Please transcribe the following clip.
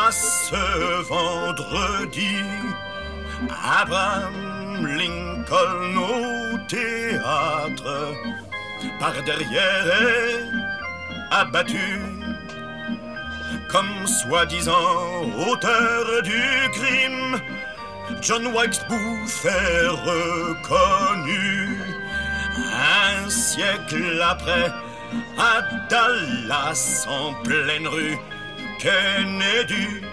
À ce vendredi, Abraham Lincoln au théâtre, par derrière est abattu, comme soi-disant auteur du crime. John Wilkes Booth est reconnu. Un siècle après, à Dallas, en pleine rue, Kennedy